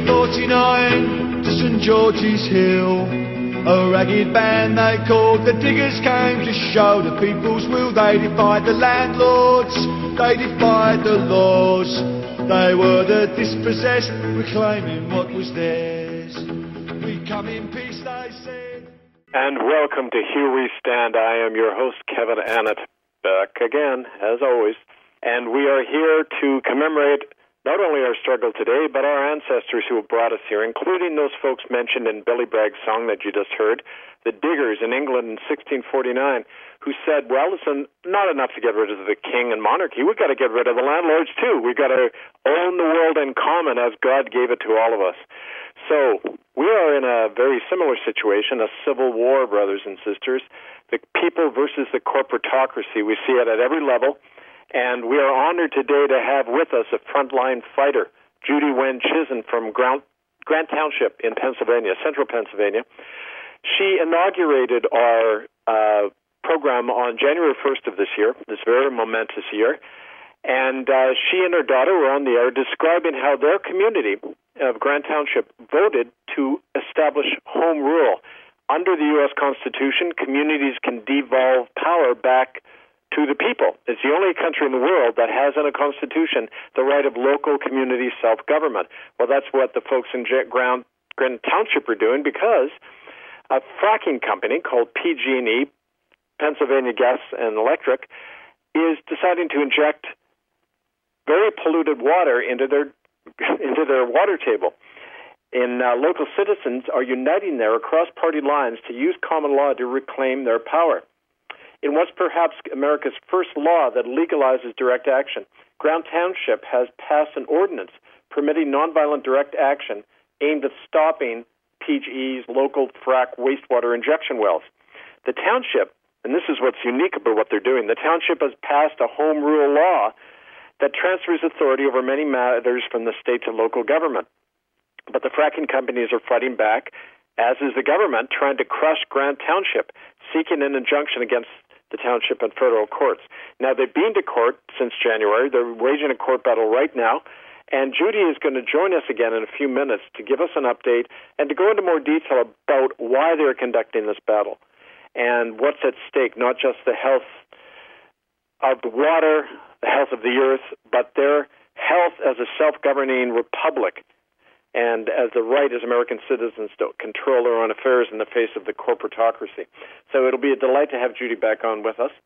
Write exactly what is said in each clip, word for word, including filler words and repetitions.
forty-nine to St George's Hill. A ragged band they called the Diggers came to show the people's will. They defied the landlords, they defied the laws. They were the dispossessed, reclaiming what was theirs. We come in peace, they said. And welcome to Here We Stand. I am your host, Kevin Annett, back again, as always. And we are here to commemorate not only our struggle today, but our ancestors who have brought us here, including those folks mentioned in Billy Bragg's song that you just heard, the Diggers in England in sixteen forty-nine, who said, well, it's not enough to get rid of the king and monarchy. We've got to get rid of the landlords, too. We've got to own the world in common as God gave it to all of us. So we are in a very similar situation, a civil war, brothers and sisters, the people versus the corporatocracy. We see it at every level. And we are honored today to have with us a frontline fighter, Judy Wen Chizen from Grant, Grant Township in Pennsylvania, central Pennsylvania. She inaugurated our uh, program on January first of this year, this very momentous year. And uh, she and her daughter were on the air describing how their community of Grant Township voted to establish home rule. Under the U S Constitution, communities can devolve power back to the people. It's the only country in the world that has in a constitution the right of local community self-government. Well, that's what the folks in Grant, Grant Township are doing, because a fracking company called P G and E, Pennsylvania Gas and Electric, is deciding to inject very polluted water into their into their water table. And uh, local citizens are uniting there across party lines to use common law to reclaim their power. In what's perhaps America's first law that legalizes direct action, Grant Township has passed an ordinance permitting nonviolent direct action aimed at stopping P G E's local frack wastewater injection wells. The township, and this is what's unique about what they're doing, the township has passed a home rule law that transfers authority over many matters from the state to local government. But the fracking companies are fighting back, as is the government, trying to crush Grant Township, seeking an injunction against the township and federal courts. Now, they've been to court since January. They're waging a court battle right now. And Judy is going to join us again in a few minutes to give us an update and to go into more detail about why they're conducting this battle and what's at stake, not just the health of the water, the health of the earth, but their health as a self-governing republic and as the right as American citizens to control their own affairs in the face of the corporatocracy. So it'll be a delight to have Judy back on with us.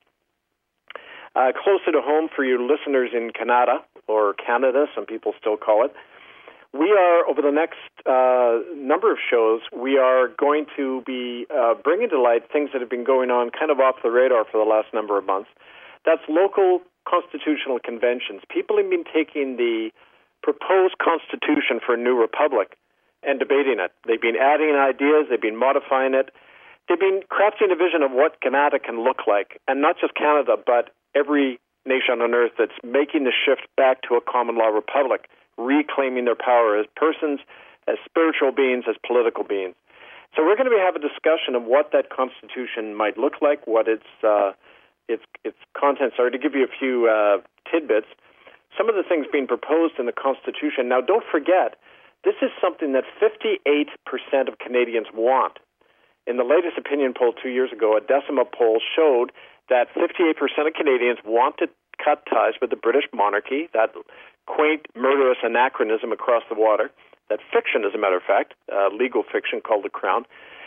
Uh, closer to home for you listeners in Canada, or Canada, some people still call it, we are, over the next uh, number of shows, we are going to be uh, bringing to light things that have been going on kind of off the radar for the last number of months. That's local constitutional conventions. People have been taking the proposed constitution for a new republic and debating it. They've been adding ideas, they've been modifying it, they've been crafting a vision of what Canada can look like, and not just Canada, but every nation on earth that's making the shift back to a common law republic, reclaiming their power as persons, as spiritual beings, as political beings. So we're going to be having a discussion of what that constitution might look like, what its uh, its its contents are. To give you a few uh, tidbits, some of the things being proposed in the Constitution. Now, don't forget, this is something that fifty-eight percent of Canadians want. In the latest opinion poll two years ago, a Decima poll showed that fifty-eight percent of Canadians want to cut ties with the British monarchy, that quaint, murderous anachronism across the water, that fiction, as a matter of fact, uh, legal fiction called The Crown,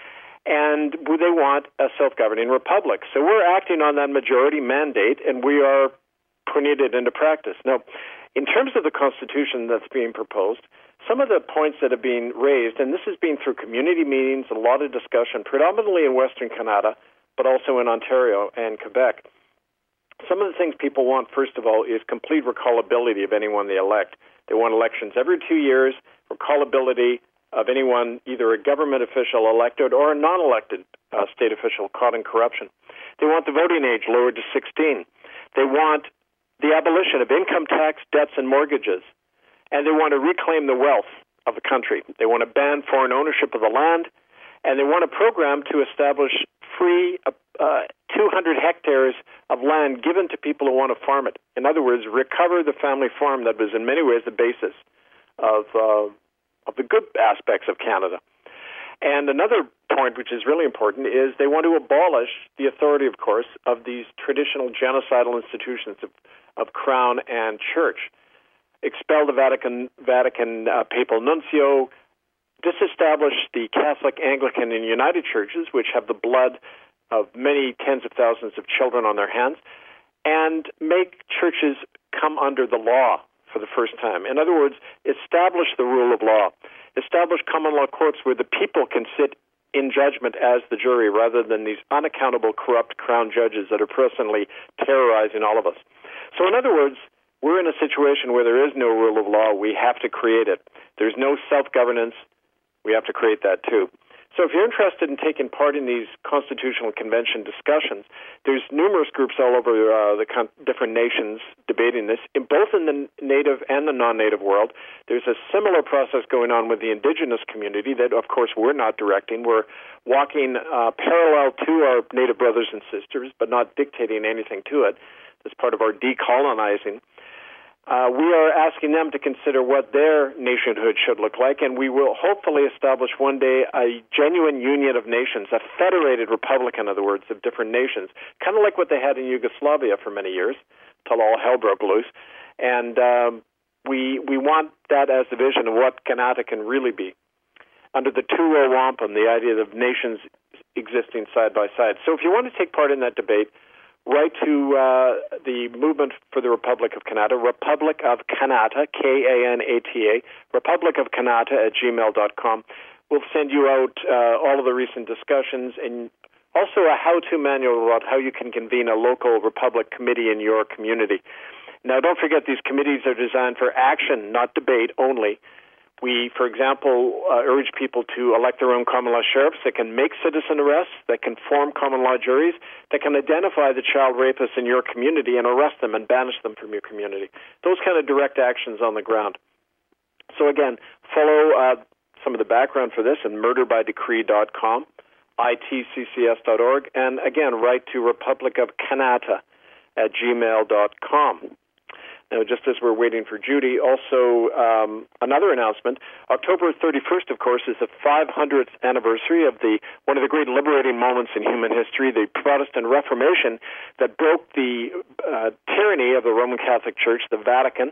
and they want a self-governing republic. So we're acting on that majority mandate, and we are putting it into practice. Now, in terms of the Constitution that's being proposed, some of the points that have been raised, and this has been through community meetings, a lot of discussion, predominantly in Western Canada, but also in Ontario and Quebec. Some of the things people want, first of all, is complete recallability of anyone they elect. They want elections every two years, recallability of anyone, either a government official elected or a non-elected uh, state official caught in corruption. They want the voting age lowered to sixteen. They want the abolition of income tax, debts, and mortgages. And they want to reclaim the wealth of the country. They want to ban foreign ownership of the land, and they want a program to establish free uh, two hundred hectares of land given to people who want to farm it. In other words, recover the family farm that was in many ways the basis of uh, of the good aspects of Canada. And another point, which is really important, is they want to abolish the authority, of course, of these traditional genocidal institutions of, of Crown and Church. Expel the Vatican, Vatican uh, papal nuncio, disestablish the Catholic, Anglican, and United Churches, which have the blood of many tens of thousands of children on their hands, and make churches come under the law for the first time. In other words, establish the rule of law. Establish common law courts where the people can sit in judgment as the jury rather than these unaccountable, corrupt crown judges that are presently terrorizing all of us. So in other words, we're in a situation where there is no rule of law. We have to create it. There's no self-governance. We have to create that too. So if you're interested in taking part in these Constitutional Convention discussions, there's numerous groups all over uh, the con- different nations debating this, in both in the native and the non-native world. There's a similar process going on with the indigenous community that, of course, we're not directing. We're walking uh, parallel to our native brothers and sisters, but not dictating anything to it. That's part of our decolonizing. Uh, we are asking them to consider what their nationhood should look like, and we will hopefully establish one day a genuine union of nations, a federated republic, in other words, of different nations, kind of like what they had in Yugoslavia for many years, till all hell broke loose. And um, we we want that as the vision of what Canada can really be, under the two-row wampum, the idea of nations existing side by side. So if you want to take part in that debate, write to uh, the Movement for the Republic of Canada, Republic of Canada, K A N A T A, Republic of Canada at gmail dot com. We'll send you out uh, all of the recent discussions and also a how-to manual about how you can convene a local Republic committee in your community. Now, don't forget, these committees are designed for action, not debate only. We, for example, uh, urge people to elect their own common law sheriffs that can make citizen arrests, that can form common law juries, that can identify the child rapists in your community and arrest them and banish them from your community. Those kind of direct actions on the ground. So again, follow uh, some of the background for this at murder by decree dot com, I T C C S dot org, and again, write to Republic of Canada at gmail dot com. Now, just as we're waiting for Judy, also um, another announcement. October thirty-first, of course, is the five hundredth anniversary of the one of the great liberating moments in human history, the Protestant Reformation that broke the uh, tyranny of the Roman Catholic Church, the Vatican.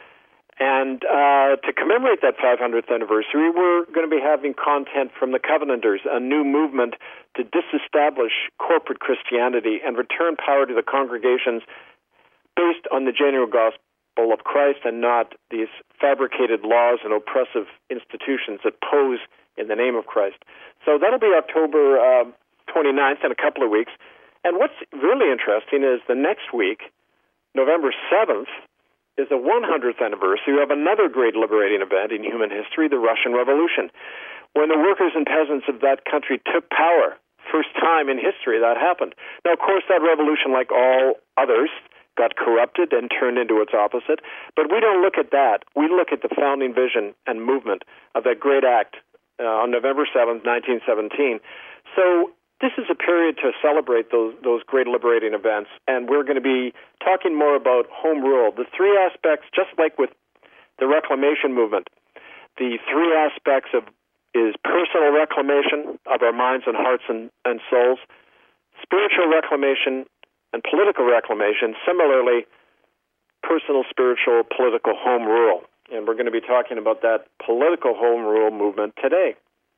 And uh, to commemorate that five hundredth anniversary, we're going to be having content from the Covenanters, a new movement to disestablish corporate Christianity and return power to the congregations based on the genuine gospel of Christ and not these fabricated laws and oppressive institutions that pose in the name of Christ. So that'll be October uh, twenty-ninth in a couple of weeks. And what's really interesting is the next week, November seventh, is the one hundredth anniversary of another great liberating event in human history, the Russian Revolution, when the workers and peasants of that country took power. First time in history that happened. Now, of course, that revolution, like all others, got corrupted and turned into its opposite. But we don't look at that. We look at the founding vision and movement of that great act uh, on November seventh, nineteen seventeen. So this is a period to celebrate those those great liberating events, and we're going to be talking more about home rule. The three aspects, just like with the Reclamation movement, the three aspects of is personal reclamation of our minds and hearts and, and souls, spiritual reclamation, and political reclamation, similarly, personal, spiritual, political home rule. And we're going to be talking about that political home rule movement today,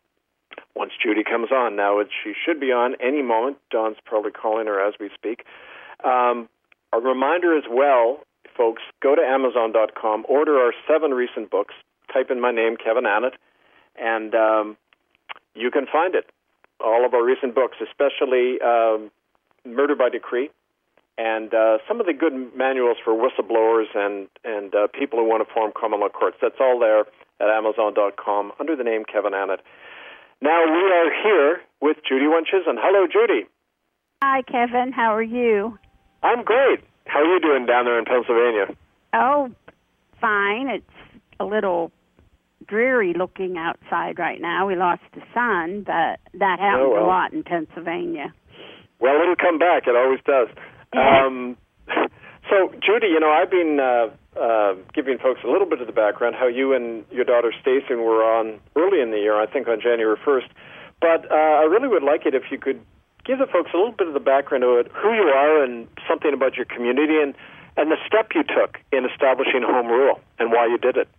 once Judy comes on. Now, she should be on any moment. Don's probably calling her as we speak. Um, a reminder as well, folks, go to amazon dot com, order our seven recent books, type in my name, Kevin Annett, and um, you can find it. All of our recent books, especially um, Murder by Decree, and uh, some of the good manuals for whistleblowers and, and uh, people who want to form common law courts. That's all there at amazon dot com under the name Kevin Annett. Now we are here with Judy Wunches, and hello, Judy. Hi, Kevin. How are you? I'm great. How are you doing down there in Pennsylvania? Oh, fine. It's a little dreary looking outside right now. We lost the sun, but that happens oh, well. a lot in Pennsylvania. Well, it'll come back. It always does. Um, So, Judy, you know, I've been uh, uh, giving folks a little bit of the background, how you and your daughter Stacey were on early in the year, I think on January first. But uh, I really would like it if you could give the folks a little bit of the background of it, who you are and something about your community and, and the step you took in establishing home rule and why you did it.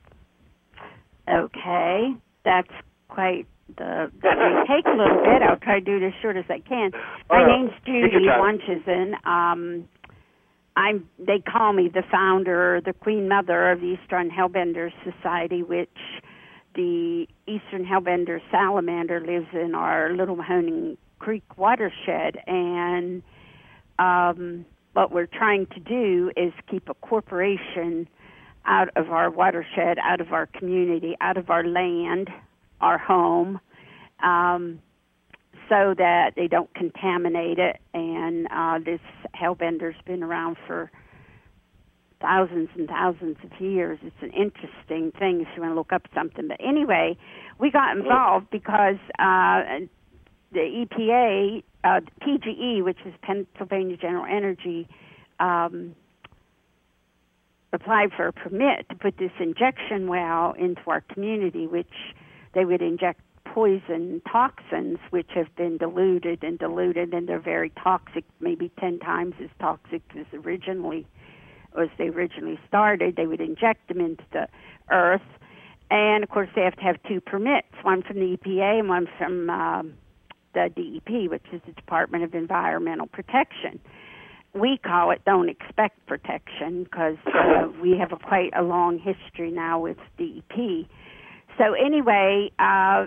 Okay, that's quite the, that may take a little bit. I'll try to do it as short as I can. My uh, name's Judy Wunchison. Um, I'm, they call me the founder, the Queen Mother of the Eastern Hellbender Society, which the Eastern Hellbender salamander lives in our Little Mahoning Creek watershed. And um, what we're trying to do is keep a corporation out of our watershed, out of our community, out of our land, our home, um, so that they don't contaminate it. And uh, this hellbender's been around for thousands and thousands of years. It's an interesting thing if you want to look up something. But anyway, we got involved because uh, the E P A, uh, P G E, which is Pennsylvania General Energy, um, applied for a permit to put this injection well into our community, which they would inject poison toxins, which have been diluted and diluted, and they're very toxic, maybe ten times as toxic as originally, as they originally started. They would inject them into the earth, and of course they have to have two permits, one from the E P A and one from um, the D E P, which is the Department of Environmental Protection. We call it Don't Expect Protection because uh, we have a quite a long history now with D E P. So anyway, uh,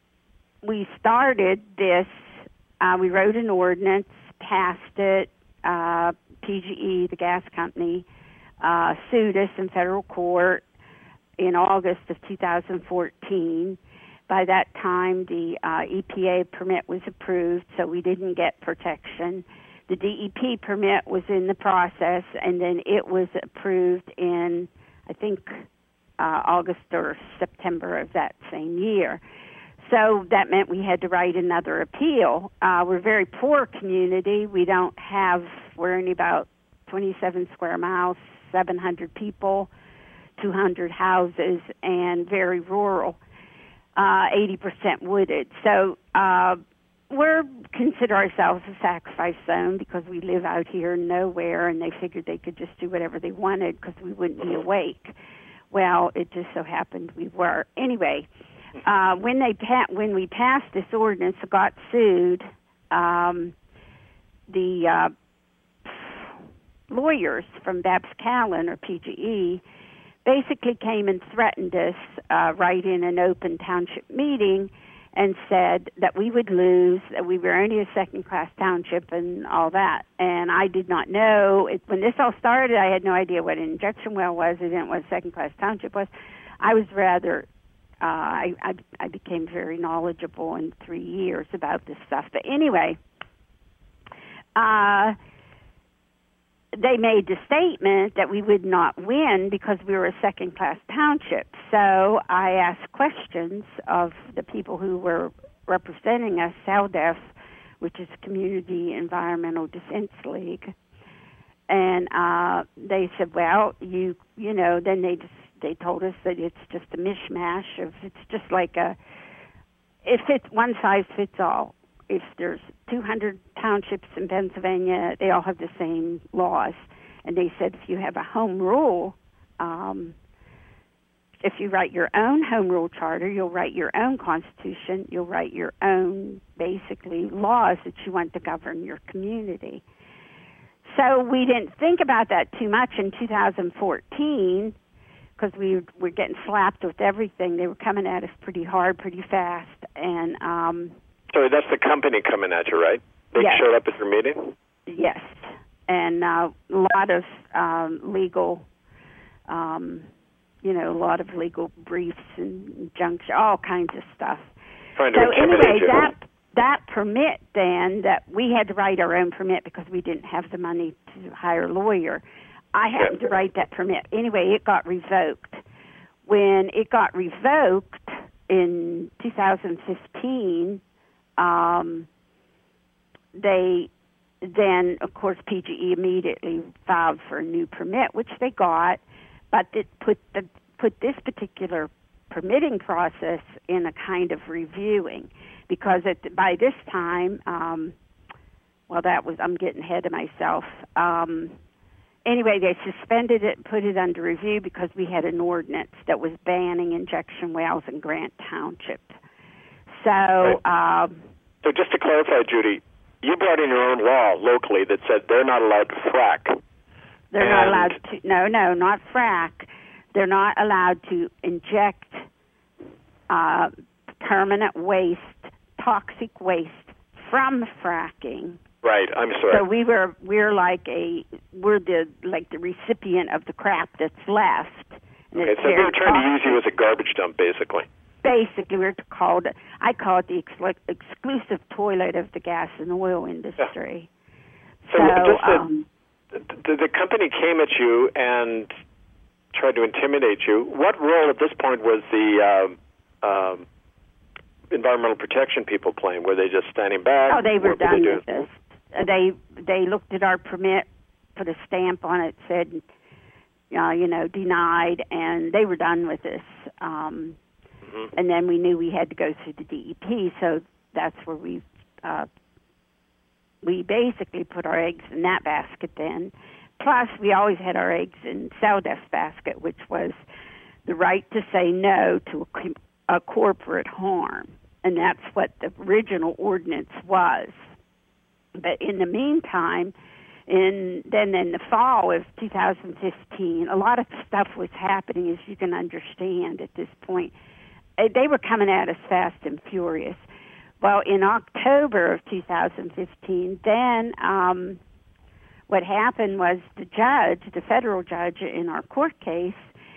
we started this, uh, we wrote an ordinance, passed it, uh, P G E, the gas company, uh, sued us in federal court in August of two thousand fourteen. By that time, the uh, E P A permit was approved, so we didn't get protection. The D E P permit was in the process, and then it was approved in, I think, uh, August or September of that same year. So that meant we had to write another appeal. Uh, we're a very poor community. We don't have, we're only about twenty-seven square miles, seven hundred people, two hundred houses, and very rural, uh, eighty percent wooded. So uh, we're consider ourselves a sacrifice zone because we live out here nowhere, and they figured they could just do whatever they wanted because we wouldn't be awake. Well, it just so happened we were. Anyway, uh, when they pa- when we passed this ordinance, got sued, um, the uh, lawyers from Babs Callan or P G E basically came and threatened us uh, right in an open township meeting and said that we would lose, that we were only a second-class township and all that. And I did not know. It, when this all started, I had no idea what an injection well was. I didn't know what a second-class township was. I was rather, uh, I, I, I became very knowledgeable in three years about this stuff. But anyway, uh, they made the statement that we would not win because we were a second-class township. So I asked questions of the people who were representing us, SALDEF, which is Community Environmental Defense League, and uh, they said, "Well, you, you know." Then they just they told us that it's just a mishmash of it's just like a it fits one size fits all. If there's two hundred townships in Pennsylvania, they all have the same laws. And they said if you have a home rule, um, if you write your own home rule charter, you'll write your own constitution, you'll write your own, basically, laws that you want to govern your community. So we didn't think about that too much in two thousand fourteen because we were getting slapped with everything. They were coming at us pretty hard, pretty fast, and... Um, So that's the company coming at you, right? They yes. showed up at your meeting? Yes. And uh, a lot of um, legal, um, you know, a lot of legal briefs and injunction, all kinds of stuff. Trying to so intimidate anyway, you. that that permit then, that we had to write our own permit because we didn't have the money to hire a lawyer. I happened yeah. to write that permit. Anyway, it got revoked. When it got revoked in two thousand fifteen, Um, they then, of course, P G E immediately filed for a new permit, which they got, but it put the put this particular permitting process in a kind of reviewing, because at, by this time, um, well, that was, I'm getting ahead of myself. Um, anyway, they suspended it and put it under review because we had an ordinance that was banning injection wells in Grant Township. So, right. um, so just to clarify, Judy, you brought in your own law locally that said they're not allowed to frack. They're not allowed to, no, no, not frack. They're not allowed to inject uh, permanent waste, toxic waste from fracking. Right, I'm sorry. So we were we're like a we're the like the recipient of the crap that's left. And okay, it's so they were trying toxic. to use you as a garbage dump, basically. Basically, we're called I call it the ex- exclusive toilet of the gas and oil industry. Yeah. So, so just the, um, the the company came at you and tried to intimidate you. What role at this point was the uh, um, environmental protection people playing? Were they just standing back? Oh, they were what done were with this. They they looked at our permit, put a stamp on it, said, uh, you know, denied, and they were done with this. Um, mm-hmm. And then we knew we had to go through the D E P, so that's where we uh, we basically put our eggs in that basket then. Plus, we always had our eggs in Celdef's basket, which was the right to say no to a, a corporate harm. And that's what the original ordinance was. But in the meantime, in then in the fall of two thousand fifteen, a lot of stuff was happening, as you can understand at this point. They were coming at us fast and furious. Well, in October of two thousand fifteen, then um, what happened was the judge, the federal judge in our court case,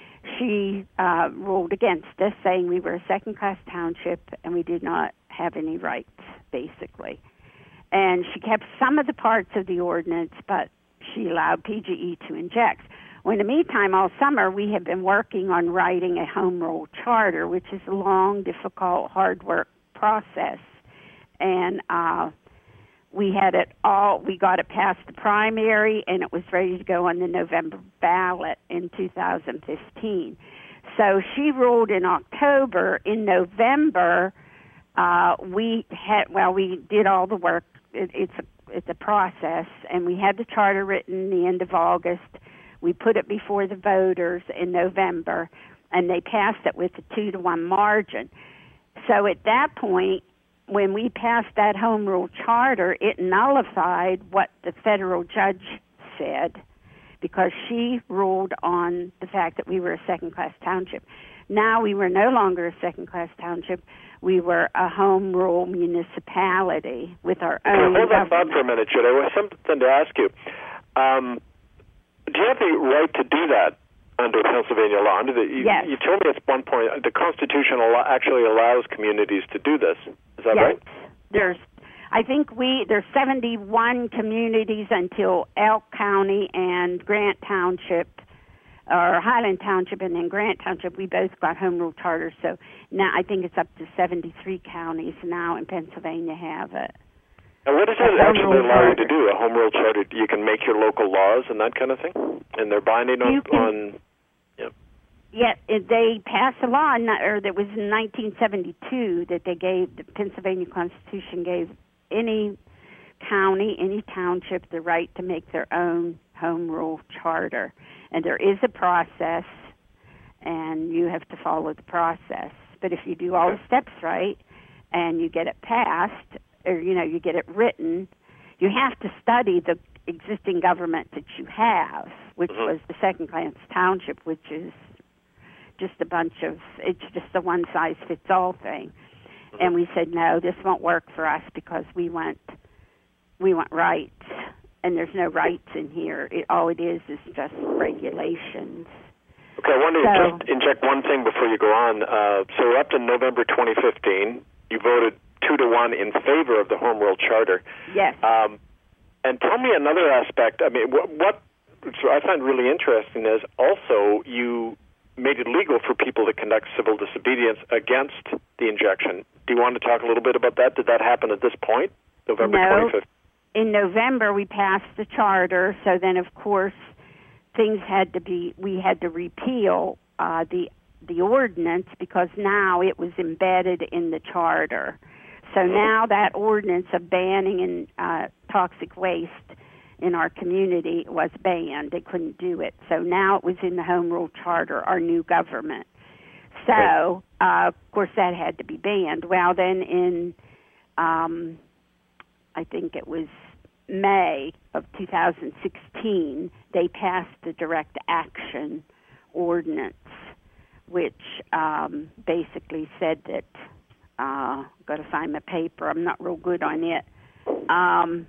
she uh, ruled against us, saying we were a second-class township and we did not have any rights, basically. And she kept some of the parts of the ordinance, but she allowed P G E to inject. Well, in the meantime, all summer, we have been working on writing a home rule charter, which is a long, difficult, hard work process. And uh, we had it all, we got it past the primary, and it was ready to go on the November ballot in two thousand fifteen. So she ruled in October. In November, uh, we had, well, we did all the work. It, it's, a, it's a process, and we had the charter written the end of August. We put it before the voters in November, and they passed it with a two to one margin. So at that point, when we passed that home rule charter, it nullified what the federal judge said, because she ruled on the fact that we were a second-class township. Now we were no longer a second-class township. We were a home rule municipality with our own Hold that government. thought for a minute, Judy. I have something to ask you. Um, do you have the right to do that under Pennsylvania law? Under the, you, yes. you told me at one point the Constitution al- actually allows communities to do this. Is that yes. right? There's, I think we there's seventy-one communities until Elk County and Grant Township, or Highland Township and then Grant Township. We both got home rule charters, so now I think it's up to seventy-three counties now in Pennsylvania have it. And what does it actually allow you to do? A home rule charter? You can make your local laws and that kind of thing, and they're binding on. Can, on yeah. Yeah, it, they passed a law, or that was in nineteen seventy-two, that they gave the Pennsylvania Constitution gave any county, any township, the right to make their own home rule charter, and there is a process, and you have to follow the process. But if you do all the steps right, and you get it passed, or, you know, you get it written, you have to study the existing government that you have, which mm-hmm. was the second-class township, which is just a bunch of, it's just a one-size-fits-all thing. Mm-hmm. And we said, no, this won't work for us because we want, we want rights, and there's no rights in here. It, all it is is just regulations. Okay, I want to so, just inject one thing before you go on. Uh, so up to November twenty fifteen, you voted two to one in favor of the Home Rule Charter. Yes. Um, and tell me another aspect. I mean, what, what so I find really interesting is also you made it legal for people to conduct civil disobedience against the injection. Do you want to talk a little bit about that? Did that happen at this point, November no, twenty-fifth? in November we passed the charter, so then of course things had to be, we had to repeal uh, the the ordinance because now it was embedded in the charter. So now that ordinance of banning in, uh, toxic waste in our community was banned. They couldn't do it. So now it was in the Home Rule Charter, our new government. So, uh, of course, that had to be banned. Well, then in, um, I think it was May of two thousand sixteen, they passed the direct action ordinance, which um, basically said that, uh, got to find my paper, I'm not real good on it, um,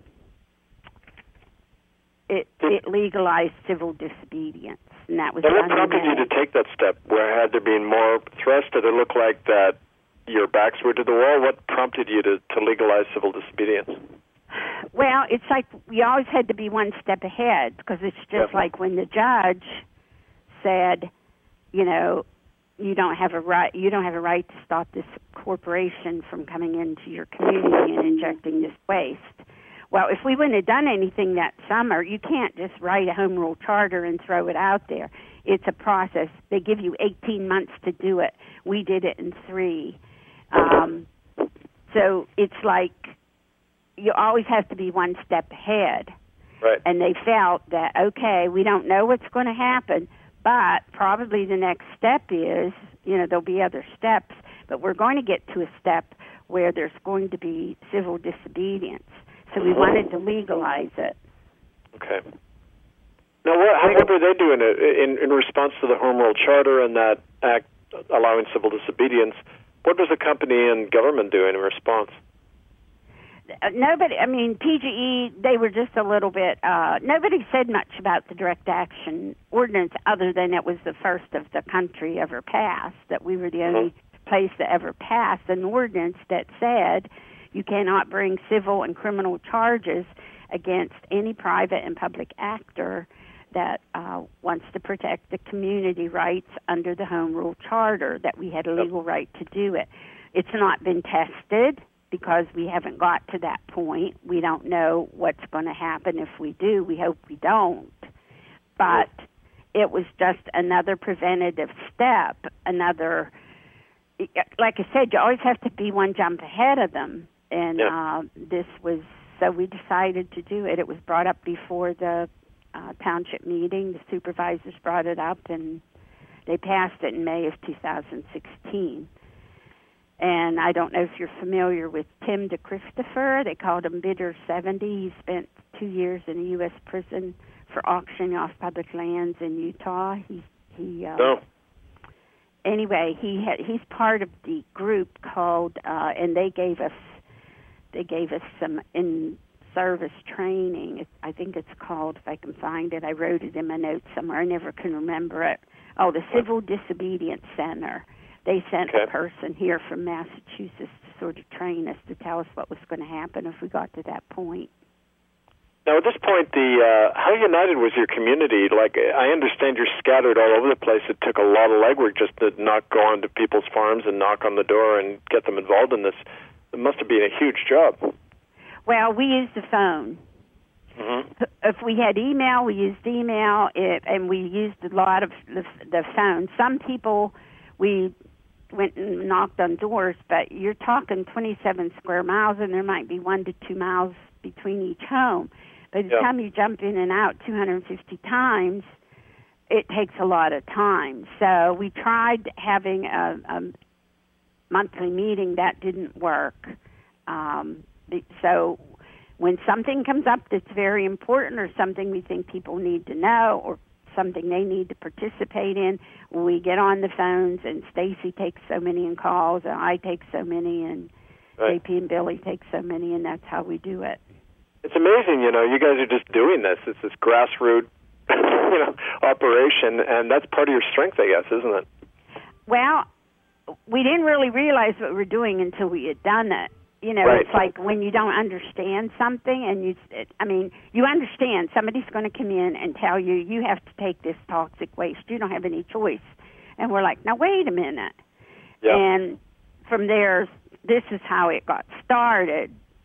it, it legalized civil disobedience. And that was and what prompted you to take that step? Where had there been more thrust? Did it look like that your backs were to the wall? What prompted you to, to legalize civil disobedience? Well, it's like we always had to be one step ahead because it's just yeah. like when the judge said, you know, you don't have a right you don't have a right to stop this corporation from coming into your community and injecting this waste. Well, if we wouldn't have done anything that summer, you can't just write a home rule charter and throw it out there. It's a process. They give you eighteen months to do it. We did it in three. Um, so it's like you always have to be one step ahead. Right. And they felt that, okay, we don't know what's going to happen, but probably the next step is, you know, there'll be other steps, but we're going to get to a step where there's going to be civil disobedience. So we wanted to legalize it. Okay. Now, what, how, what were they doing in, in response to the Home Rule Charter and that act allowing civil disobedience? What was the company and government doing in response? Uh, nobody, I mean, P G E, they were just a little bit, uh, nobody said much about the direct action ordinance other than it was the first of the country ever passed, that we were the mm-hmm. only place that ever passed an ordinance that said you cannot bring civil and criminal charges against any private and public actor that uh, wants to protect the community rights under the Home Rule Charter, that we had a legal right to do it. It's not been tested because we haven't got to that point. We don't know what's going to happen if we do. We hope we don't. But it was just another preventative step, another, like I said, you always have to be one jump ahead of them. And yeah. uh, this was, so we decided to do it. It was brought up before the uh, township meeting. The supervisors brought it up, and they passed it in May of two thousand sixteen. And I don't know if you're familiar with Tim DeChristopher. They called him Bitter seventy. He spent two years in a U S prison for auctioning off public lands in Utah. He, he uh, no. Anyway, he had, he's part of the group called, uh, and they gave us they gave us some in-service training. It, I think it's called, if I can find it, I wrote it in my notes somewhere. I never can remember it. Oh, the Civil Disobedience Center. They sent okay. a person here from Massachusetts to sort of train us, to tell us what was going to happen if we got to that point. Now, at this point, the uh, how united was your community? Like, I understand you're scattered all over the place. It took a lot of legwork just to not go onto people's farms and knock on the door and get them involved in this. It must have been a huge job. Well, we used the phone. Mm-hmm. If we had email, we used email, it, and we used a lot of the, the phone. Some people, we went and knocked on doors, but you're talking twenty-seven square miles, and there might be one to two miles between each home. By the yeah. time you jump in and out two hundred fifty times, it takes a lot of time. So we tried having a, a monthly meeting. That didn't work. Um, so when something comes up that's very important, or something we think people need to know, or something they need to participate in, we get on the phones, and Stacy takes so many in calls, and I take so many, and right. J P and Billy take so many, and that's how we do it. It's amazing, you know, you guys are just doing this. It's this grassroots, you know, operation, and that's part of your strength, I guess, isn't it? Well, we didn't really realize what we were doing until we had done it. You know, right. It's like when you don't understand something, and you, it, I mean, you understand somebody's going to come in and tell you, you have to take this toxic waste. You don't have any choice. And we're like, now, wait a minute. Yeah. And from there, this is how it got started.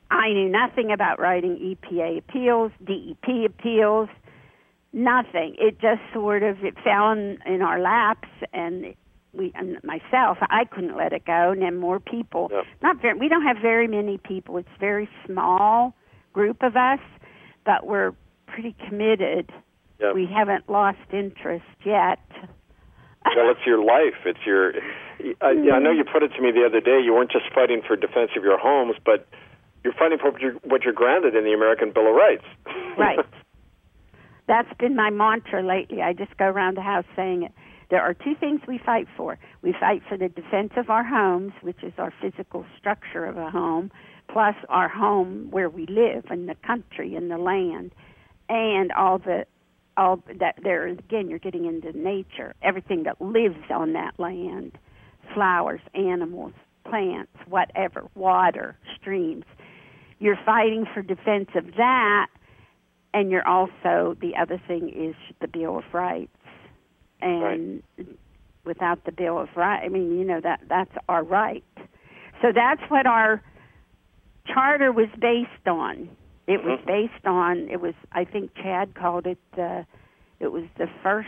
I knew nothing about writing E P A appeals, D E P appeals, nothing. It just sort of, it fell in, in our laps, and we, and myself, I couldn't let it go, and then more people. Yep. Not very, we don't have very many people. It's a very small group of us, but we're pretty committed. Yep. We haven't lost interest yet. Well, it's your life. It's your. I, I know you put it to me the other day. You weren't just fighting for defense of your homes, but you're fighting for what you're, what you're granted in the American Bill of Rights. Right. That's been my mantra lately. I just go around the house saying it. There are two things we fight for. We fight for the defense of our homes, which is our physical structure of a home, plus our home where we live, in the country, in the land, and all the all that there. Again, you're getting into nature, everything that lives on that land, flowers, animals, plants, whatever, water, streams. You're fighting for defense of that, and you're also, the other thing is the Bill of Rights. And right. Without the Bill of Rights, I mean, you know, that that's our right. So that's what our charter was based on. It was based on, it was, I think Chad called it, uh, it was the first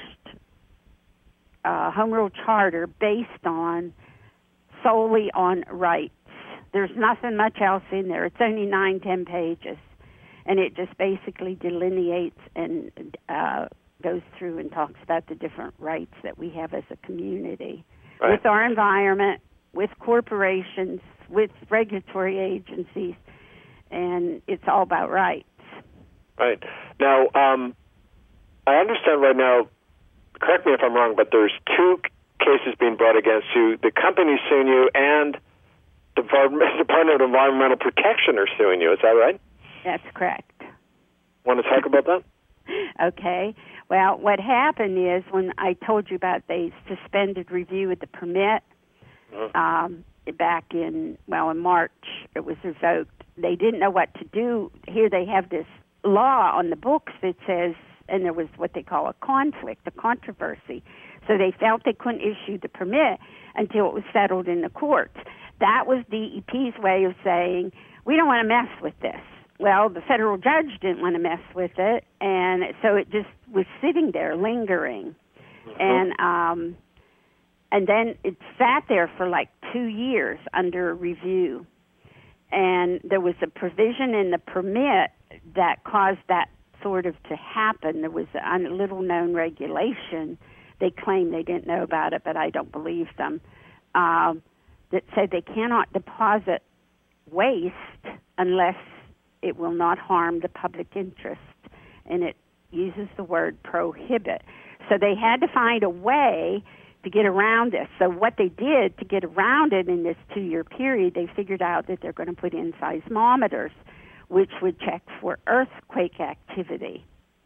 uh, Home Rule Charter based on, solely on rights. There's nothing much else in there. It's only nine, ten pages. And it just basically delineates and uh, goes through and talks about the different rights that we have as a community. Right. With our environment, with corporations, with regulatory agencies, and it's all about rights. Right. Now, um, I understand right now, correct me if I'm wrong, but there's two cases being brought against you. The company suing you and the Department of Environmental Protection are suing you. Is that right? That's correct. Want to talk about that? Okay. Well, what happened is when I told you about they suspended review of the permit mm-hmm. um, back in, well, in March, it was revoked. They didn't know what to do. Here they have this law on the books that says, and there was what they call a conflict, a controversy. So they felt they couldn't issue the permit until it was settled in the courts. That was D E P's way of saying, we don't want to mess with this. Well, the federal judge didn't want to mess with it, and so it just was sitting there, lingering. Mm-hmm. And um, and then it sat there for like two years under review. And there was a provision in the permit that caused that sort of to happen. There was a little-known regulation. They claim they didn't know about it, but I don't believe them, um, that said they cannot deposit waste unless it will not harm the public interest, and it uses the word prohibit. So they had to find a way to get around this. So what they did to get around it in this two-year period, they figured out that they're going to put in seismometers, which would check for earthquake activity.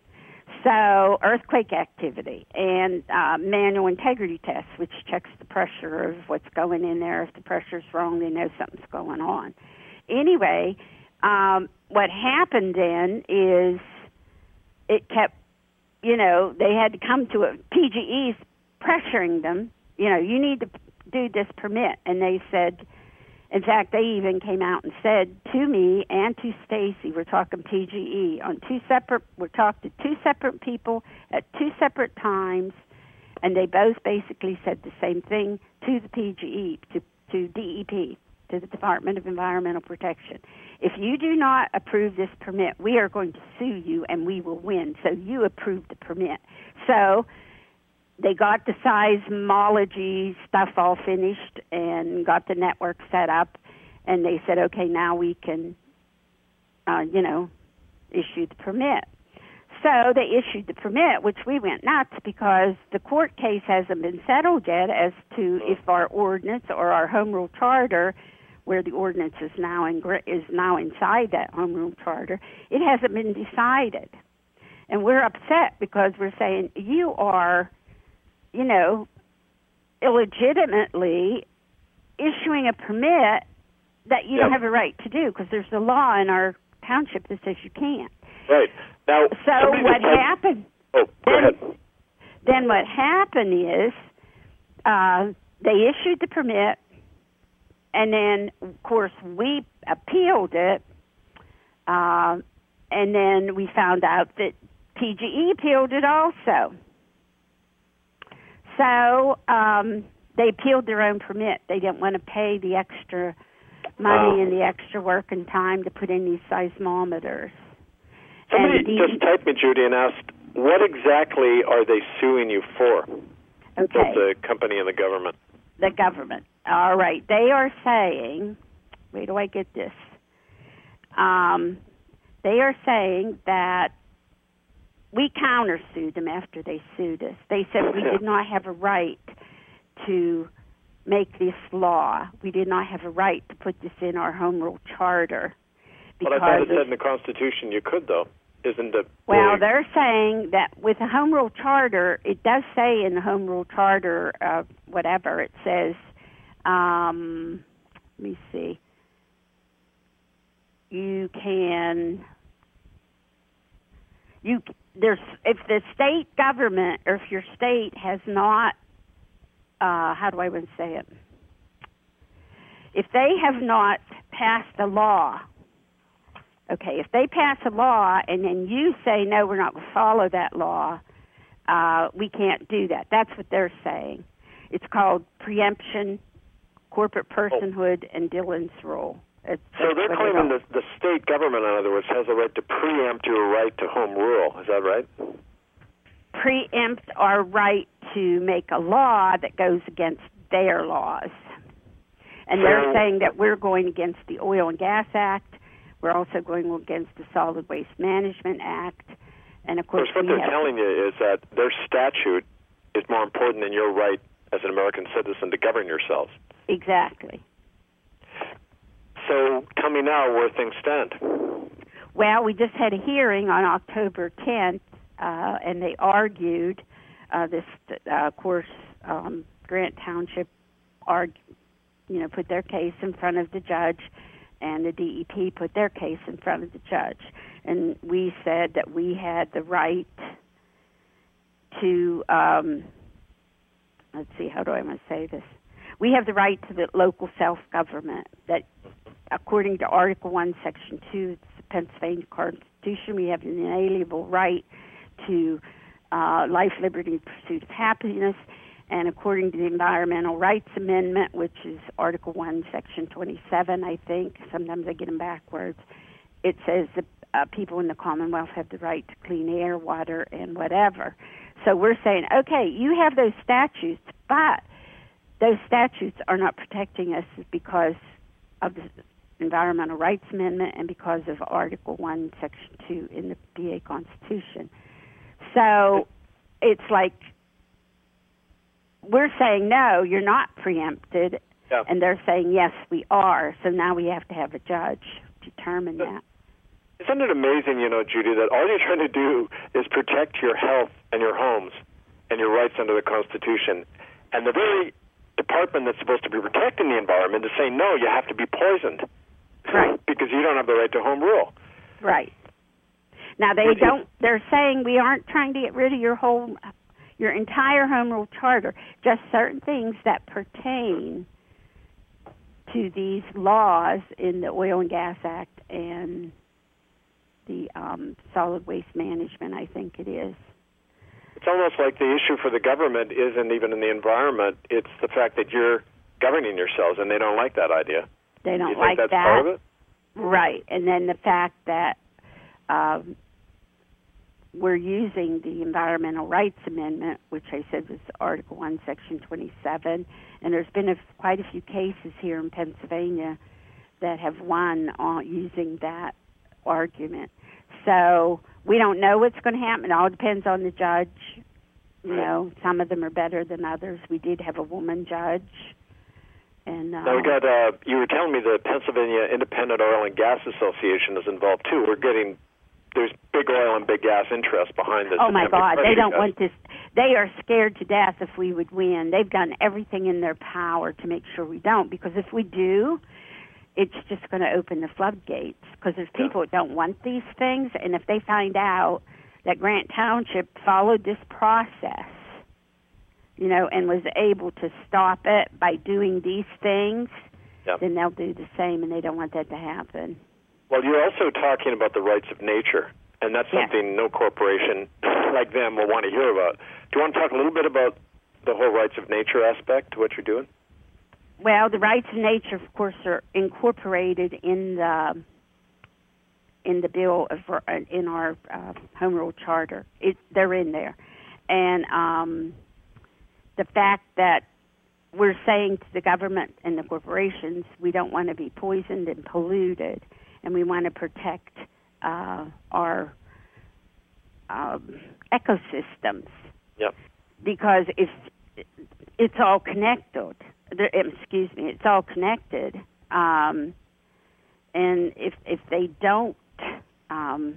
So earthquake activity and uh, manual integrity tests, which checks the pressure of what's going in there. If the pressure's wrong, they know something's going on. Anyway, um, what happened then is it kept, you know, they had to come to a P G E's pressuring them, you know, you need to do this permit. And they said, in fact, they even came out and said to me and to Stacy, we're talking P G E, on two separate, we're talking to two separate people at two separate times, and they both basically said the same thing to the P G E, to, to D E P, to the Department of Environmental Protection. If you do not approve this permit, we are going to sue you and we will win. So you approved the permit. So they got the seismology stuff all finished and got the network set up, and they said, okay, now we can, uh, you know, issue the permit. So they issued the permit, which we went nuts because the court case hasn't been settled yet as to if our ordinance or our Home Rule Charter, where the ordinance is now in, is now inside that Home Rule Charter, it hasn't been decided. And we're upset because we're saying you are, you know, illegitimately issuing a permit that you yep. don't have a right to do because there's a law in our township that says you can't. Right. Now, so what happened? Oh, go then, ahead. Then what happened is uh, they issued the permit, and then, of course, we appealed it, and then we found out that P G E appealed it also. So um, they appealed their own permit. They didn't want to pay the extra money wow. and the extra work and time to put in these seismometers. Somebody the, just typed me, Judy, and asked, what exactly are they suing you for? Okay. Both the company and the government. The government. All right. They are saying, where do I get this? Um, they are saying that we countersued them after they sued us. They said we did not have a right to make this law. We did not have a right to put this in our home rule charter. But I thought it said in the Constitution you could, though. Isn't it? Well, really... they're saying that with the home rule charter, it does say in the home rule charter, uh, whatever, it says, um, let me see, you can, you there's if the state government, or if your state has not, uh, how do I want to say it? If they have not passed a law, okay, if they pass a law and then you say, no, we're not going to follow that law, uh, we can't do that. That's what they're saying. It's called preemption, corporate personhood, oh. and Dillon's rule. It's, so they're claiming that the state government, in other words, has a right to preempt your right to home rule. Is that right? Preempt our right to make a law that goes against their laws. And so, they're saying that we're going against the Oil and Gas Act. We're also going against the Solid Waste Management Act. And, of course, of course what they're have telling you is that their statute is more important than your right as an American citizen to govern yourselves. Exactly. So tell me now where things stand. Well, we just had a hearing on October tenth, uh, and they argued uh, this, uh, of course, um, Grant Township argued, you know, put their case in front of the judge, and the D E P put their case in front of the judge. And we said that we had the right to, um, let's see, how do I want to say this? We have the right to the local self-government that, according to Article one, Section two of the Pennsylvania Constitution, we have an inalienable right to uh, life, liberty, and pursuit of happiness. And according to the Environmental Rights Amendment, which is Article one, Section twenty-seven, I think, sometimes I get them backwards, it says that uh, people in the Commonwealth have the right to clean air, water, and whatever. So we're saying, okay, you have those statutes, but those statutes are not protecting us because of the Environmental Rights Amendment and because of Article one, Section two in the P A Constitution. So it's like we're saying, no, you're not preempted, yeah. and they're saying, yes, we are. So now we have to have a judge determine that. Isn't it amazing, you know, Judy, that all you're trying to do is protect your health and your homes and your rights under the Constitution, and the very department that's supposed to be protecting the environment is saying, no, you have to be poisoned. Right. Because you don't have the right to home rule. Right. Now, they Which don't, is, they're saying we aren't trying to get rid of your whole, your entire home rule charter, just certain things that pertain to these laws in the Oil and Gas Act and the um, Solid Waste Management, I think it is. It's almost like the issue for the government isn't even in the environment. It's the fact that you're governing yourselves, and they don't like that idea. They don't Do you like think that's that. part of it? Right. And then the fact that um, we're using the Environmental Rights Amendment, which I said was Article one, Section twenty-seven, and there's been a, quite a few cases here in Pennsylvania that have won on using that argument. So we don't know what's going to happen. It all depends on the judge. You right. know, some of them are better than others. We did have a woman judge. And uh, now we got. Uh, you were telling me the Pennsylvania Independent Oil and Gas Association is involved too. We're getting there's big oil and big gas interest behind this. Oh my God! They don't gas. want this. They are scared to death if we would win. They've done everything in their power to make sure we don't. Because if we do, it's just going to open the floodgates. Because there's people yeah. that don't want these things, and if they find out that Grant Township followed this process, you know, and was able to stop it by doing these things, yep. then they'll do the same, and they don't want that to happen. Well, you're also talking about the rights of nature, and that's something yes. no corporation like them will want to hear about. Do you want to talk a little bit about the whole rights of nature aspect to what you're doing? Well, the rights of nature, of course, are incorporated in the in the bill of in our uh, Home Rule Charter. It, they're in there, and um, the fact that we're saying to the government and the corporations, we don't want to be poisoned and polluted, and we want to protect uh, our um, ecosystems. Yep. Because if it's all connected, excuse me, it's all connected, um, and if if they don't um,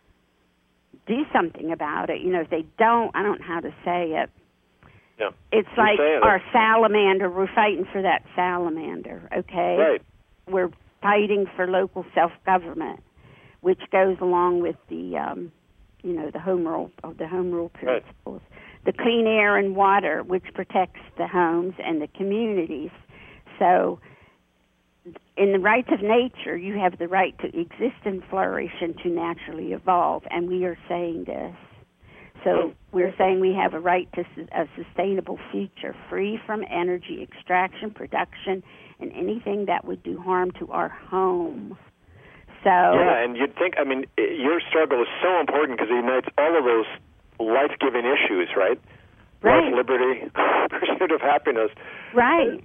do something about it, you know, if they don't, I don't know how to say it. Yeah. It's You're like saying our it. salamander. We're fighting for that salamander, okay? Right. We're fighting for local self-government, which goes along with the, um, you know, the home rule of the home rule principles. Right. The clean air and water, which protects the homes and the communities. So, in the rights of nature, you have the right to exist and flourish and to naturally evolve, and we are saying this. So we're saying we have a right to a sustainable future, free from energy extraction, production, and anything that would do harm to our home. So yeah, and you'd think, I mean, your struggle is so important because it unites all of those life-giving issues, right? Right. Life, liberty, pursuit of happiness. Right.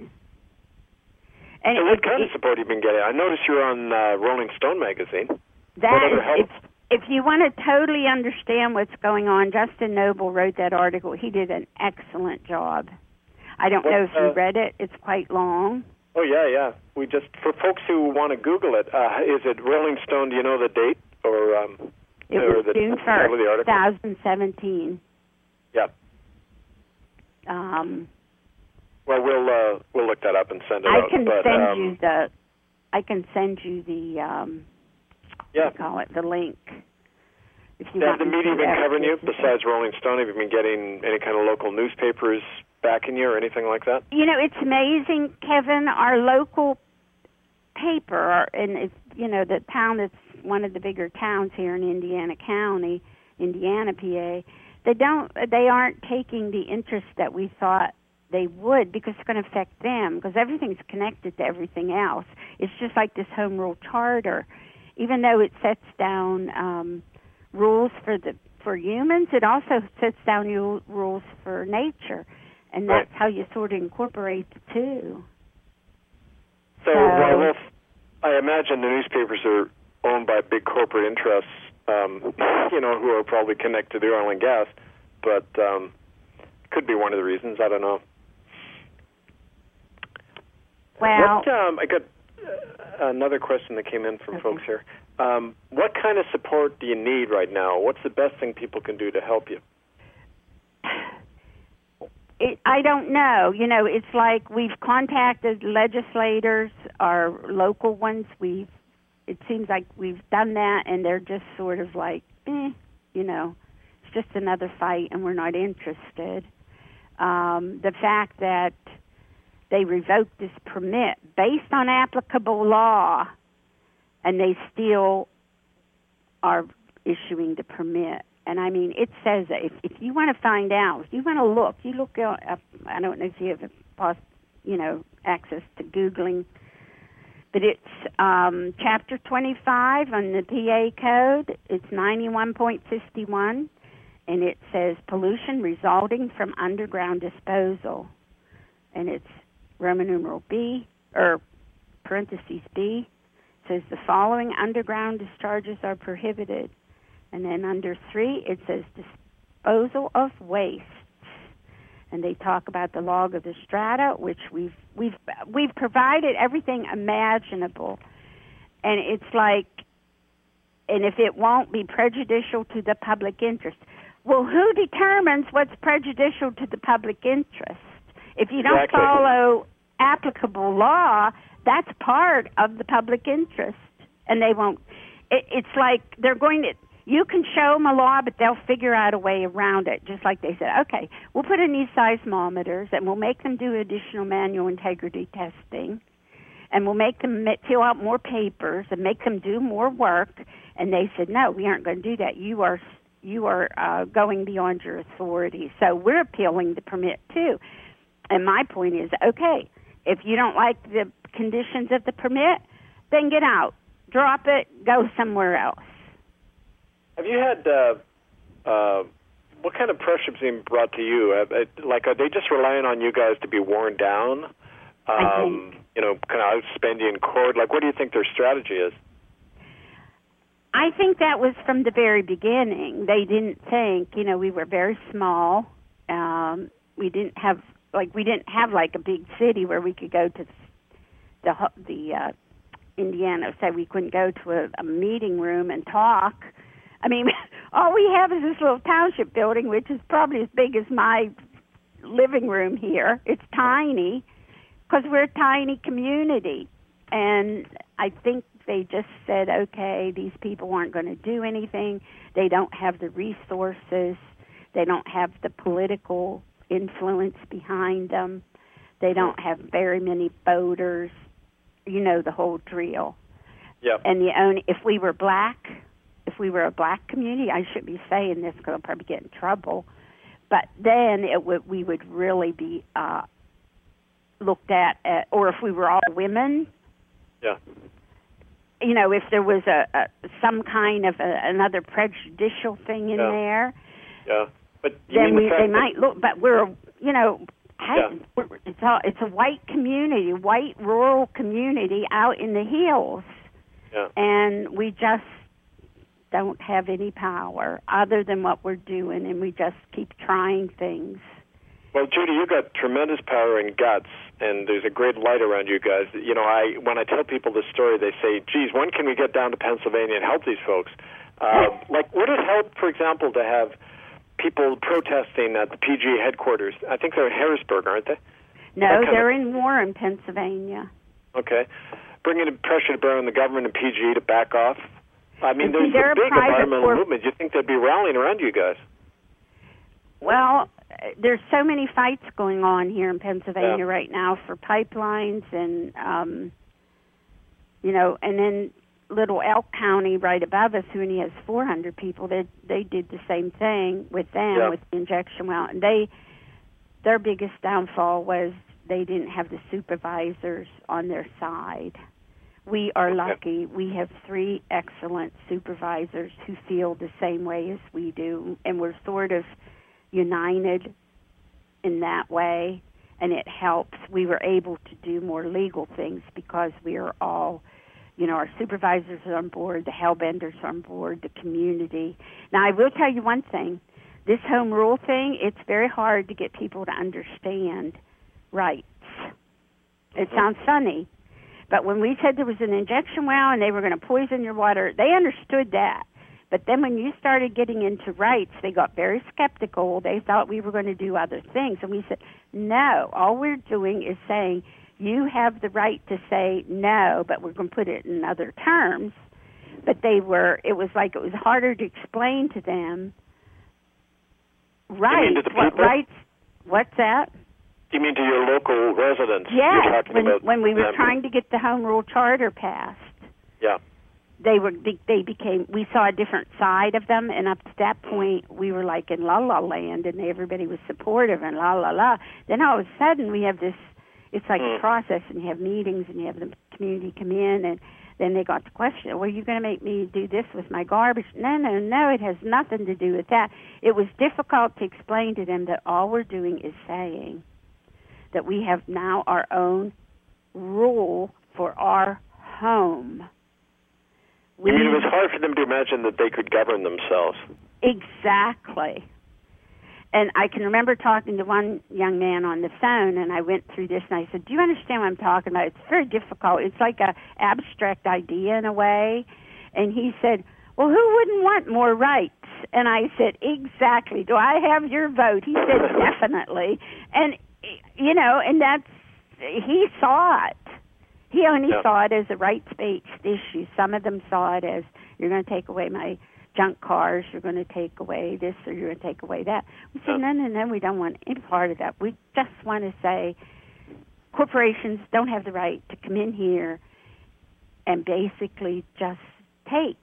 And so it, what kind it, of support have you been getting? I noticed you're on uh, Rolling Stone magazine. That what other help? If, if you want to totally understand what's going on, Justin Noble wrote that article. He did an excellent job. I don't what, know if you uh, read it. It's quite long. Oh, yeah, yeah. We just, for folks who want to Google it, uh, is it Rolling Stone, do you know the date? Or um, It or was the June title of the article? first, twenty seventeen. Yeah. Um, well, we'll uh, we'll look that up and send it I out. can but, send um, you the. I can send you the. Um, yeah. What do you call it, the link. If you Has want the me to media do been that. covering you besides Rolling Stone? Have you been getting any kind of local newspapers backing you or anything like that? You know, it's amazing, Kevin. Our local paper, and it's you know the town that's one of the bigger towns here in Indiana County, Indiana, P A. They don't. They aren't taking the interest that we thought they would because it's going to affect them because everything's connected to everything else. It's just like this home rule charter. Even though it sets down um, rules for the for humans, it also sets down u- rules for nature, and that's right. how you sort of incorporate the two. So, So well, well, I imagine the newspapers are owned by big corporate interests, um, you know, who are probably connected to the oil and gas, but um, could be one of the reasons. I don't know. Well, what, um, I got uh, another question that came in from okay. folks here. Um, what kind of support do you need right now? What's the best thing people can do to help you? It, I don't know. You know, it's like we've contacted legislators, our local ones. We've. It seems like we've done that, and they're just sort of like, eh, you know, it's just another fight, and we're not interested. Um, the fact that they revoked this permit based on applicable law, and they still are issuing the permit. And I mean, it says that if, if you want to find out, if you want to look, you look up. I don't know if you have, a, you know, access to Googling, but it's um, Chapter twenty-five on the P A Code. It's ninety-one point fifty-one, and it says pollution resulting from underground disposal, and it's Roman numeral B or parentheses B. It says the following underground discharges are prohibited. And then under three, it says disposal of wastes, and they talk about the log of the strata, which we've we've we've provided everything imaginable, and it's like, and if it won't be prejudicial to the public interest, well, who determines what's prejudicial to the public interest? If you don't Exactly. follow applicable law, that's part of the public interest, and they won't. It, it's like they're going to. You can show them a law, but they'll figure out a way around it, just like they said, okay, we'll put in these seismometers, and we'll make them do additional manual integrity testing, and we'll make them fill out more papers and make them do more work. And they said, no, we aren't going to do that. You are you are uh, going beyond your authority. So we're appealing the permit too. And my point is, okay, if you don't like the conditions of the permit, then get out, drop it, go somewhere else. Have you had, uh, uh, what kind of pressure is being brought to you? Uh, like, are they just relying on you guys to be worn down? Um, I think, you know, kind of outspend you in court? Like, what do you think their strategy is? I think that was from the very beginning. They didn't think, you know, we were very small. Um, we didn't have, like, we didn't have, like, a big city where we could go to the, the uh, Indiana said we couldn't go to a, a meeting room and talk. I mean, all we have is this little township building, which is probably as big as my living room here. It's tiny because we're a tiny community. And I think they just said, okay, these people aren't going to do anything. They don't have the resources. They don't have the political influence behind them. They don't have very many voters. You know, the whole drill. Yep. And the only, if we were black, if we were a black community, I shouldn't be saying this because I'll probably get in trouble, but then it would, we would really be uh, looked at, at, or if we were all women. Yeah. You know, if there was a, a some kind of a, another prejudicial thing in yeah. there, yeah, but you then mean we the they might look. But we're, you know, hey, yeah. we're, it's all it's a white community, white rural community out in the hills, yeah. and we just don't have any power other than what we're doing, and we just keep trying things. Well, Judy, you got tremendous power and guts, and there's a great light around you guys. You know, I when I tell people this story, they say, geez, when can we get down to Pennsylvania and help these folks? Uh, like, would it help, for example, to have people protesting at the P G A headquarters? I think they're in Harrisburg, aren't they? No, they're of... in Warren, Pennsylvania. Okay. Bringing pressure to bear on the government and P G A to back off? I mean, there's a big environmental corp- movement. You think they'd be rallying around you guys? Well, there's so many fights going on here in Pennsylvania yeah. right now for pipelines and, um, you know, and then Little Elk County right above us, who only has four hundred people, they they did the same thing with them yeah. with the injection well. And they, their biggest downfall was they didn't have the supervisors on their side. We are okay. lucky. We have three excellent supervisors who feel the same way as we do, and we're sort of united in that way, and it helps. We were able to do more legal things because we are all, you know, our supervisors are on board, the hellbenders are on board, the community. Now, I will tell you one thing. This home rule thing, it's very hard to get people to understand rights. It sounds funny, but when we said there was an injection well and they were going to poison your water, they understood that. But then when you started getting into rights, they got very skeptical. They thought we were going to do other things. And we said, no, all we're doing is saying you have the right to say no, but we're going to put it in other terms. But they were, it was like it was harder to explain to them rights. You mean to the what people? rights, what's that? You mean to your local residents? Yeah, when, about when we were them. trying to get the home rule charter passed. Yeah. They were. They became. We saw a different side of them, and up to that point, we were like in la la land, and everybody was supportive and la la la. Then all of a sudden, we have this. It's like mm. a process, and you have meetings, and you have the community come in, and then they got the question: "Well, you're going to make me do this with my garbage?" No, no, no. It has nothing to do with that. It was difficult to explain to them that all we're doing is saying that we have now our own rule for our home. We, you mean it was hard for them to imagine that they could govern themselves? Exactly. And I can remember talking to one young man on the phone, and I went through this, and I said, do you understand what I'm talking about? It's very difficult. It's like a abstract idea in a way. And he said, well, who wouldn't want more rights? And I said, exactly. Do I have your vote? He said, definitely. And, you know, and that's, he saw it. He only yeah. saw it as a rights-based issue. Some of them saw it as, you're going to take away my junk cars, you're going to take away this, or you're going to take away that. We said, yeah. no, no, no, we don't want any part of that. We just want to say, corporations don't have the right to come in here and basically just take,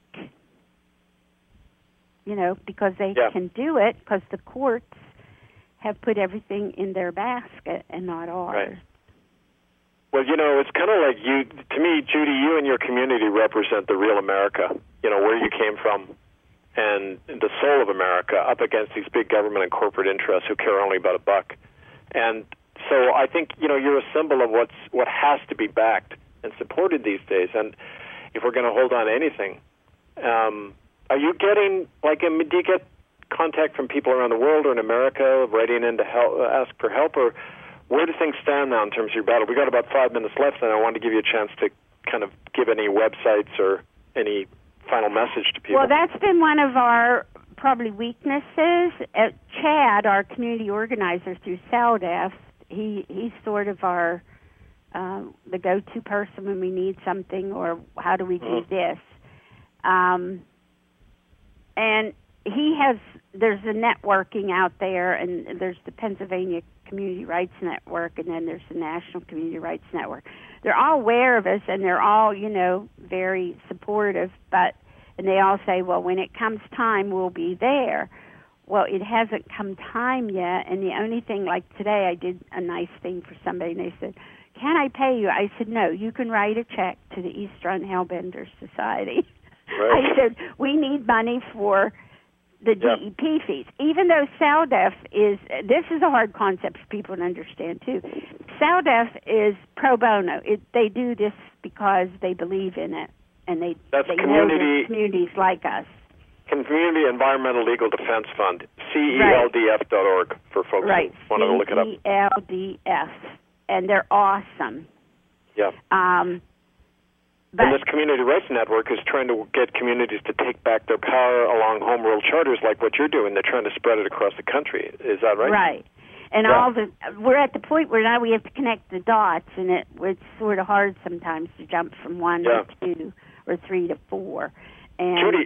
you know, because they yeah. can do it because the courts have put everything in their basket and not ours. Right. Well, you know, it's kind of like you, to me, Judy, you and your community represent the real America, you know, where you came from and the soul of America up against these big government and corporate interests who care only about a buck. And so I think, you know, you're a symbol of what's what has to be backed and supported these days. And if we're going to hold on to anything, um, are you getting, like, do you get contact from people around the world or in America writing in to help, uh, ask for help, or where do things stand now in terms of your battle? We got about five minutes left, and I wanted to give you a chance to kind of give any websites or any final message to people. Well, that's been one of our probably weaknesses. Uh, Chad, our community organizer through SALDEF, he he's sort of our uh, the go-to person when we need something, or how do we do mm-hmm. this? Um, and he has, there's a networking out there, and there's the Pennsylvania Community Rights Network, and then there's the National Community Rights Network. They're all aware of us, and they're all, you know, very supportive, but, and they all say, well, when it comes time, we'll be there. Well, it hasn't come time yet, and the only thing, like today, I did a nice thing for somebody, and they said, can I pay you? I said, no, you can write a check to the East Run Hellbender Society. Right. I said, we need money for the D E P yep. fees. Even though SALDEF is, this is a hard concept for people to understand too. SALDEF is pro bono. It, they do this because they believe in it, and they, That's they community, know that communities like us. Community Environmental Legal Defense Fund, C E L D F dot org for folks right. who want to look it up. C E L D F, and they're awesome. Yeah. Um, But, and this community rights network is trying to get communities to take back their power along home rule charters like what you're doing. They're trying to spread it across the country. Is that right? Right. And yeah. all the we're at the point where now we have to connect the dots, and it it's sort of hard sometimes to jump from one yeah. to two or three to four. And Judy,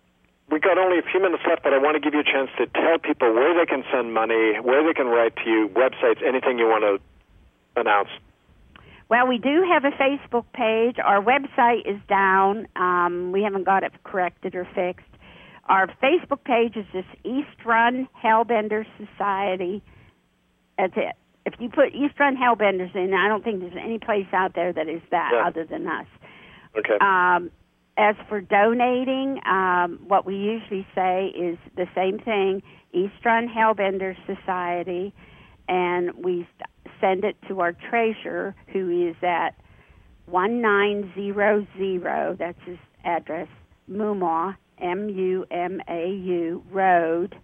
we got only a few minutes left, but I want to give you a chance to tell people where they can send money, where they can write to you, websites, anything you want to announce. Well, we do have a Facebook page. Our website is down. Um, we haven't got it corrected or fixed. Our Facebook page is just East Run Hellbender Society. That's it. If you put East Run Hellbenders in, I don't think there's any place out there that is that yeah. other than us. Okay. Um, as for donating, um, what we usually say is the same thing, East Run Hellbender Society, and we st- send it to our treasurer, who is at one nine zero zero, that's his address, Mumaw, M U M A U, Road,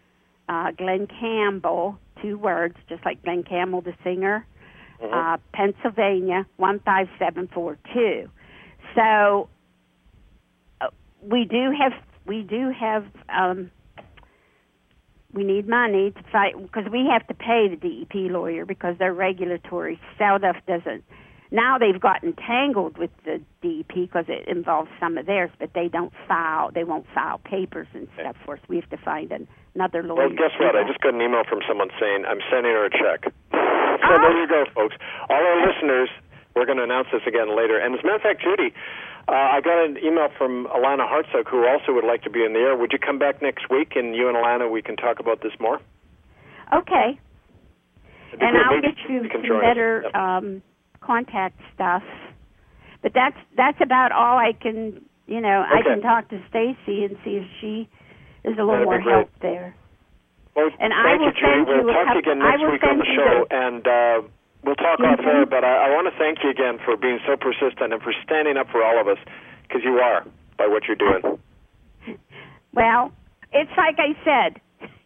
uh, Glen Campbell, two words, just like Glen Campbell, the singer, mm-hmm. uh, Pennsylvania, one five seven four two. So uh, we do have, we do have, um, we need money to fight, because we have to pay the D E P lawyer because they're regulatory. SALDEF doesn't. Now they've gotten tangled with the D E P because it involves some of theirs, but they don't file, they won't file papers and stuff for us. We have to find an, another lawyer. Well, guess what? I just got an email from someone saying I'm sending her a check. So oh. there you go, folks. All our listeners, we're going to announce this again later. And as a matter of fact, Judy, Uh, I got an email from Alana Hartzog, who also would like to be in the air. Would you come back next week, and you and Alana, we can talk about this more? Okay. And great. I'll Maybe get you you some better yep. um, contact stuff. But that's that's about all I can, you know, okay. I can talk to Stacy and see if she is a little That'd more help there. Well, and thank I will you, Judy. send We'll you talk a to you again next week on the show, the, and uh, we'll talk off air, but I, I want to thank you again for being so persistent and for standing up for all of us, because you are, by what you're doing. Well, it's like I said,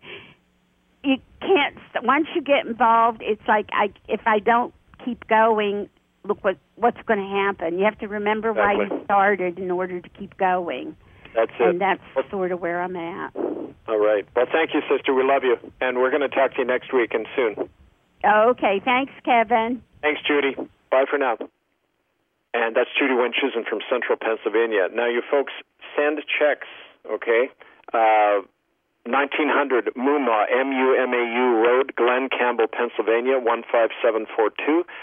you can't, once you get involved, it's like I, if I don't keep going, look what what's going to happen. You have to remember exactly. why you started in order to keep going. That's it. And that's well, sort of where I'm at. All right. Well, thank you, sister. We love you. And we're going to talk to you next week and soon. Okay. Thanks, Kevin. Thanks, Judy. Bye for now. And that's Judy Wenchusen from Central Pennsylvania. Now, you folks, send checks, okay? Uh, nineteen hundred Mumaw, M U M A U Road, Glen Campbell, Pennsylvania, one five seven four two.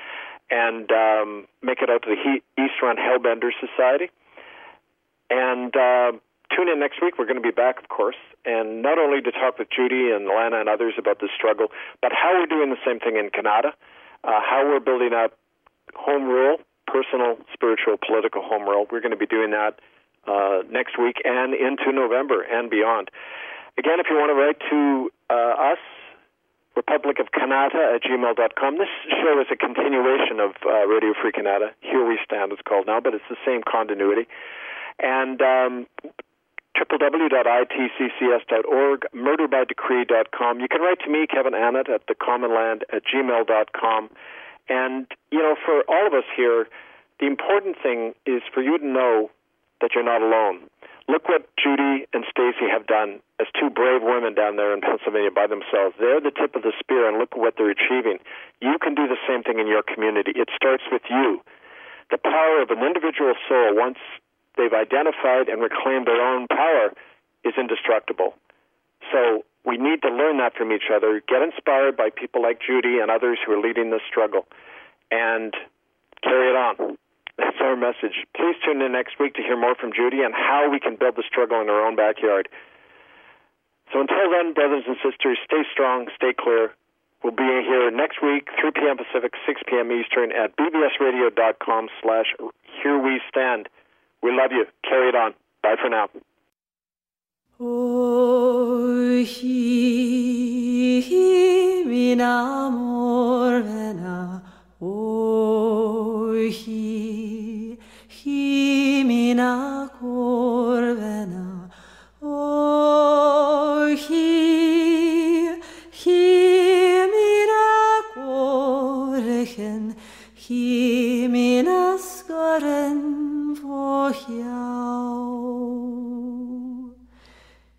and um, make it out to the he- East Run Hellbender Society. And uh, tune in next week. We're going to be back, of course, and not only to talk with Judy and Lana and others about this struggle, but how we're doing the same thing in Canada, uh, how we're building up home rule, personal, spiritual, political home rule. We're going to be doing that uh, next week and into November and beyond. Again, if you want to write to uh, us, Republic of Canada at gmail dot com. This show is a continuation of uh, Radio Free Canada. Here We Stand, it's called now, but it's the same continuity. And um, w w w dot i t c c s dot org, murder by decree dot com. You can write to me, Kevin Annett, at the commonland at gmail dot com. And, you know, for all of us here, the important thing is for you to know that you're not alone. Look what Judy and Stacy have done as two brave women down there in Pennsylvania by themselves. They're the tip of the spear, and look what they're achieving. You can do the same thing in your community. It starts with you. The power of an individual soul, once they've identified and reclaimed their own power, is indestructible. So we need to learn that from each other, get inspired by people like Judy and others who are leading this struggle, and carry it on. That's our message. Please tune in next week to hear more from Judy and how we can build the struggle in our own backyard. So until then, brothers and sisters, stay strong, stay clear. We'll be here next week, three p.m. Pacific, six p.m. Eastern, at b b s radio dot com slash here we stand. We love you. Carry it on. Bye for now. Oh, he